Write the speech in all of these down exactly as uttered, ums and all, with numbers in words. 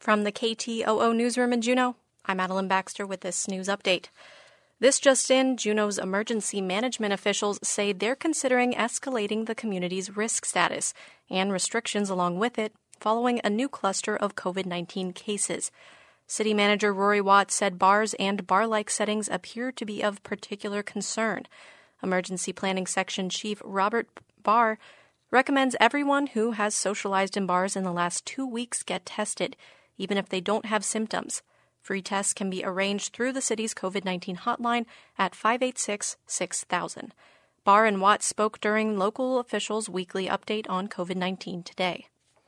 From the K T O O newsroom in Juneau, I'm Madeline Baxter with this news update. This just in, Juneau's emergency management officials say they're considering escalating the community's risk status and restrictions along with it following a new cluster of COVID nineteen cases. City Manager Rory Watts said bars and bar-like settings appear to be of particular concern. Emergency Planning Section Chief Robert Barr recommends everyone who has socialized in bars in the last two weeks get tested, even if they don't have symptoms. Free tests can be arranged through the city's COVID nineteen hotline at five eight six, six thousand. Barr and Watts spoke during local officials' weekly update on COVID nineteen today.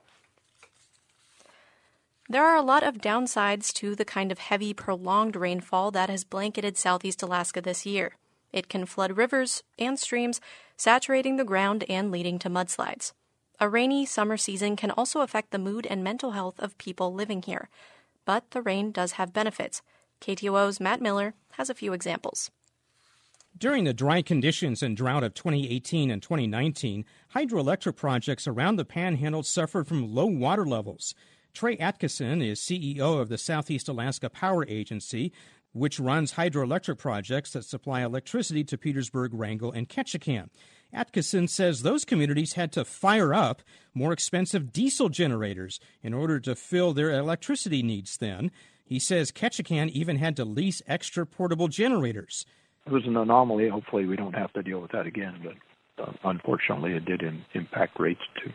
There are a lot of downsides to the kind of heavy, prolonged rainfall that has blanketed southeast Alaska this year. It can flood rivers and streams, saturating the ground and leading to mudslides. A rainy summer season can also affect the mood and mental health of people living here. But the rain does have benefits. K T O O's Matt Miller has a few examples. During the dry conditions and drought of twenty eighteen and twenty nineteen, hydroelectric projects around the Panhandle suffered from low water levels. Trey Atkinson is C E O of the Southeast Alaska Power Agency, which runs hydroelectric projects that supply electricity to Petersburg, Wrangell, and Ketchikan. Atkinson says those communities had to fire up more expensive diesel generators in order to fill their electricity needs then. He says Ketchikan even had to lease extra portable generators. It was an anomaly. Hopefully we don't have to deal with that again, but uh, unfortunately it did in, impact rates too.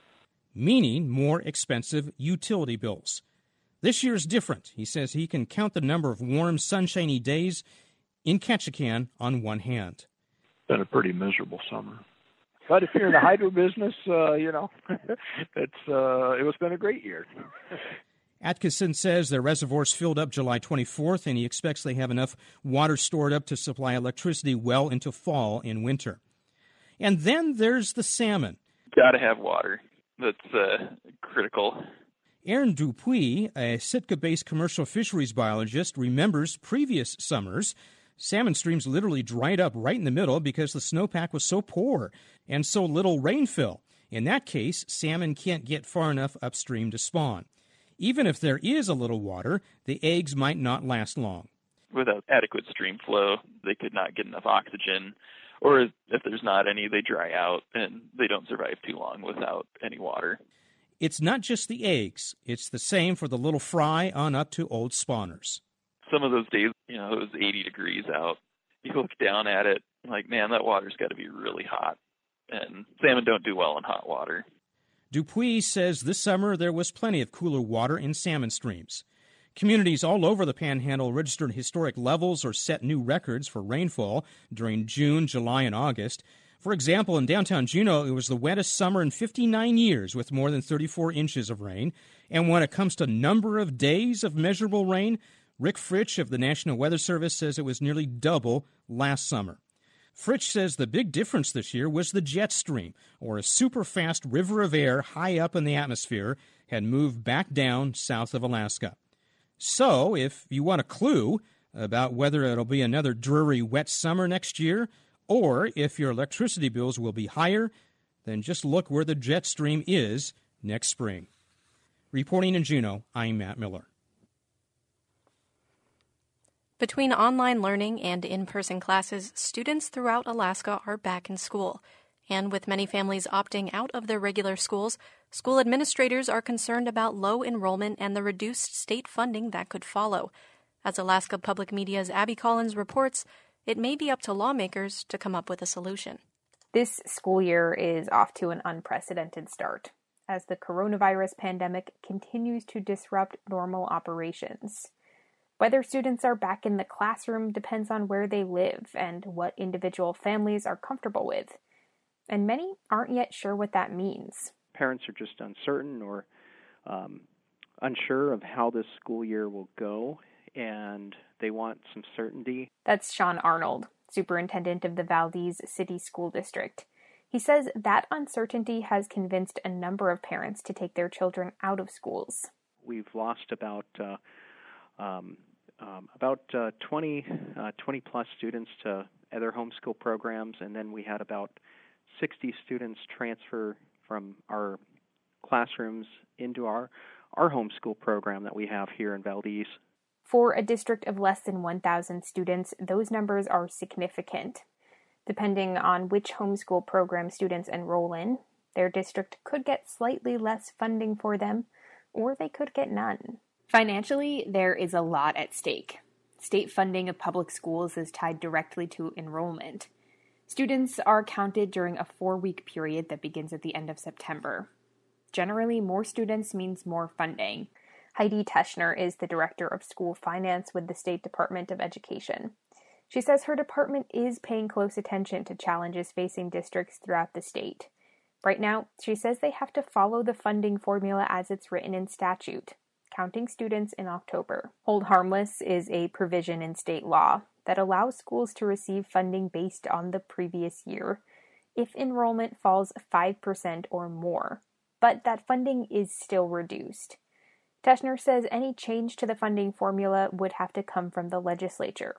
Meaning more expensive utility bills. This year's different. He says he can count the number of warm, sunshiny days in Ketchikan on one hand. Been a pretty miserable summer. But if you're in the hydro business, uh, you know, it's uh, it was been a great year. Atkinson says their reservoirs filled up July twenty-fourth, and he expects they have enough water stored up to supply electricity well into fall and winter. And then there's the salmon. Got to have water. That's uh, critical. Aaron Dupuis, a Sitka-based commercial fisheries biologist, remembers previous summers. Salmon streams literally dried up right in the middle because the snowpack was so poor and so little rainfill. In that case, salmon can't get far enough upstream to spawn. Even if there is a little water, the eggs might not last long. Without adequate stream flow, they could not get enough oxygen, or if there's not any, they dry out and they don't survive too long without any water. It's not just the eggs. It's the same for the little fry on up to old spawners. Some of those days, you know, it was eighty degrees out. You look down at it, like, man, that water's got to be really hot. And salmon don't do well in hot water. Dupuis says this summer there was plenty of cooler water in salmon streams. Communities all over the Panhandle registered historic levels or set new records for rainfall during June, July, and August. For example, in downtown Juneau, it was the wettest summer in fifty-nine years with more than thirty-four inches of rain. And when it comes to number of days of measurable rain, Rick Fritsch of the National Weather Service says it was nearly double last summer. Fritsch says the big difference this year was the jet stream, or a super-fast river of air high up in the atmosphere, had moved back down south of Alaska. So, if you want a clue about whether it'll be another dreary wet summer next year, or if your electricity bills will be higher, then just look where the jet stream is next spring. Reporting in Juneau, I'm Matt Miller. Between online learning and in-person classes, students throughout Alaska are back in school. And with many families opting out of their regular schools, school administrators are concerned about low enrollment and the reduced state funding that could follow. As Alaska Public Media's Abby Collins reports, it may be up to lawmakers to come up with a solution. This school year is off to an unprecedented start, as the coronavirus pandemic continues to disrupt normal operations. Whether students are back in the classroom depends on where they live and what individual families are comfortable with. And many aren't yet sure what that means. Parents are just uncertain or um, unsure of how this school year will go, and they want some certainty. That's Sean Arnold, superintendent of the Valdez City School District. He says that uncertainty has convinced a number of parents to take their children out of schools. We've lost about uh, um, um, about uh, twenty, uh, twenty plus students to other homeschool programs, and then we had about sixty students transfer from our classrooms into our our homeschool program that we have here in Valdez. For a district of less than one thousand students, those numbers are significant. Depending on which homeschool program students enroll in, their district could get slightly less funding for them, or they could get none. Financially, there is a lot at stake. State funding of public schools is tied directly to enrollment. Students are counted during a four-week period that begins at the end of September. Generally, more students means more funding. Heidi Teschner is the director of school finance with the State Department of Education. She says her department is paying close attention to challenges facing districts throughout the state. Right now, she says they have to follow the funding formula as it's written in statute, counting students in October. Hold harmless is a provision in state law that allows schools to receive funding based on the previous year if enrollment falls five percent or more, but that funding is still reduced. Teschner says any change to the funding formula would have to come from the legislature.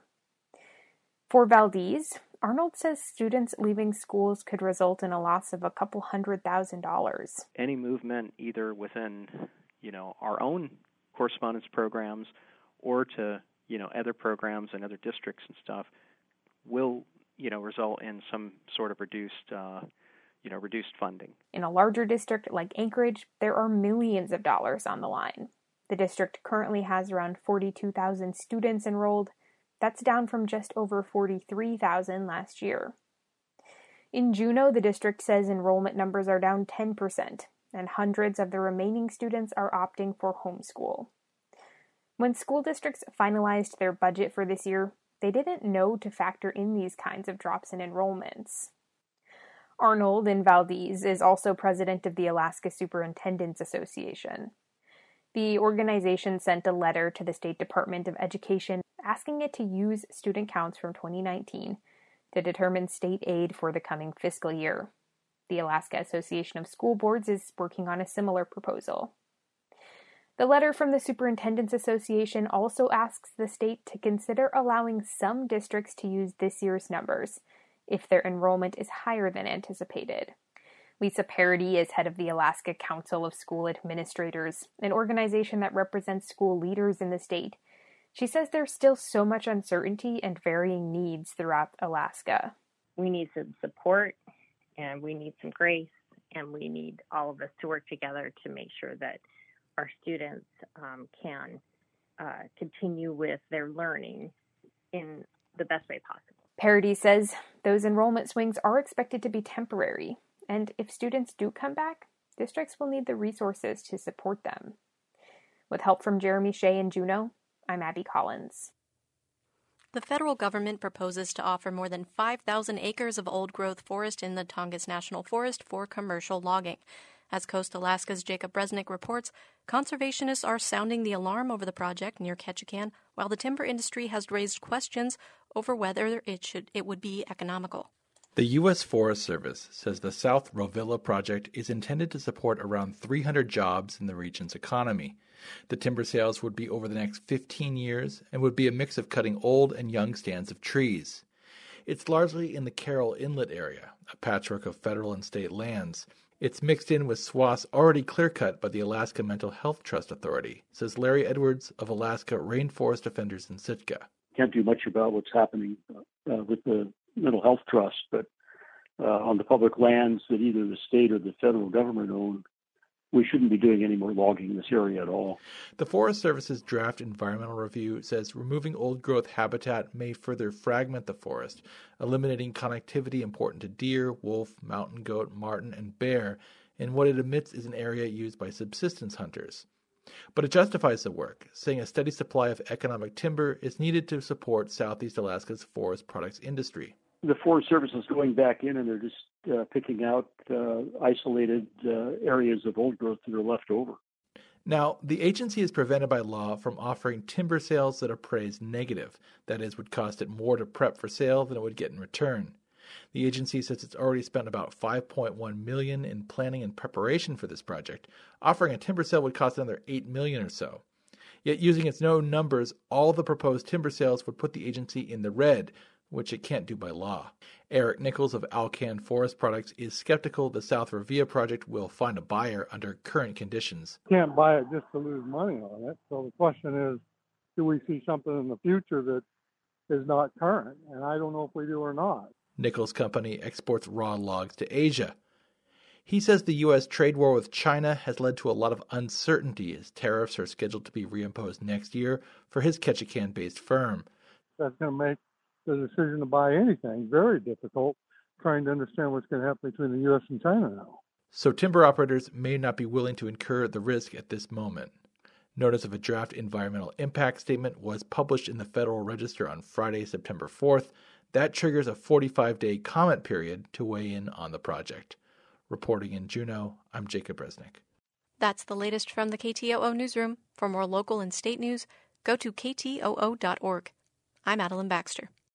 For Valdez, Arnold says students leaving schools could result in a loss of a couple hundred thousand dollars. Any movement either within, you know, our own correspondence programs or to, you know, other programs and other districts and stuff will, you know, result in some sort of reduced, uh, you know, reduced funding. In a larger district like Anchorage, there are millions of dollars on the line. The district currently has around forty-two thousand students enrolled. That's down from just over forty-three thousand last year. In Juneau, the district says enrollment numbers are down ten percent, and hundreds of the remaining students are opting for homeschool. When school districts finalized their budget for this year, they didn't know to factor in these kinds of drops in enrollments. Arnold in Valdez is also president of the Alaska Superintendents Association. The organization sent a letter to the State Department of Education asking it to use student counts from twenty nineteen to determine state aid for the coming fiscal year. The Alaska Association of School Boards is working on a similar proposal. The letter from the Superintendents Association also asks the state to consider allowing some districts to use this year's numbers if their enrollment is higher than anticipated. Lisa Parody is head of the Alaska Council of School Administrators, an organization that represents school leaders in the state. She says there's still so much uncertainty and varying needs throughout Alaska. We need some support, and we need some grace, and we need all of us to work together to make sure that our students um, can uh, continue with their learning in the best way possible. Parody says those enrollment swings are expected to be temporary, and if students do come back, districts will need the resources to support them. With help from Jeremy Shea in Juneau, I'm Abby Collins. The federal government proposes to offer more than five thousand acres of old-growth forest in the Tongass National Forest for commercial logging. As Coast Alaska's Jacob Resnick reports, conservationists are sounding the alarm over the project near Ketchikan, while the timber industry has raised questions over whether it should it would be economical. The U S Forest Service says the South Rovilla project is intended to support around three hundred jobs in the region's economy. The timber sales would be over the next fifteen years and would be a mix of cutting old and young stands of trees. It's largely in the Carroll Inlet area, a patchwork of federal and state lands. It's mixed in with swaths already clear-cut by the Alaska Mental Health Trust Authority, says Larry Edwards of Alaska Rainforest Defenders in Sitka. Can't do much about what's happening uh, with the Mental Health Trust, but uh, on the public lands that either the state or the federal government own, we shouldn't be doing any more logging in this area at all. The Forest Service's draft environmental review says removing old-growth habitat may further fragment the forest, eliminating connectivity important to deer, wolf, mountain goat, marten, and bear in what it admits is an area used by subsistence hunters. But it justifies the work, saying a steady supply of economic timber is needed to support Southeast Alaska's forest products industry. The Forest Service is going back in and they're just uh, picking out uh, isolated uh, areas of old growth that are left over. Now, the agency is prevented by law from offering timber sales that are praised negative, that is, would cost it more to prep for sale than it would get in return. The agency says it's already spent about five point one million dollars in planning and preparation for this project. Offering a timber sale would cost another eight million dollars or so. Yet using its known numbers, all the proposed timber sales would put the agency in the red, which it can't do by law. Eric Nichols of Alcan Forest Products is skeptical the South Revilla project will find a buyer under current conditions. Can't buy it just to lose money on it. So the question is, do we see something in the future that is not current? And I don't know if we do or not. Nichols' company exports raw logs to Asia. He says the U S trade war with China has led to a lot of uncertainty as tariffs are scheduled to be reimposed next year for his Ketchikan-based firm. That's going to make the decision to buy anything very difficult, trying to understand what's going to happen between the U S and China now. So timber operators may not be willing to incur the risk at this moment. Notice of a draft environmental impact statement was published in the Federal Register on Friday, September fourth. That triggers a forty-five day comment period to weigh in on the project. Reporting in Juneau, I'm Jacob Resnick. That's the latest from the K T O O newsroom. For more local and state news, go to K T O O dot org. I'm Madeline Baxter.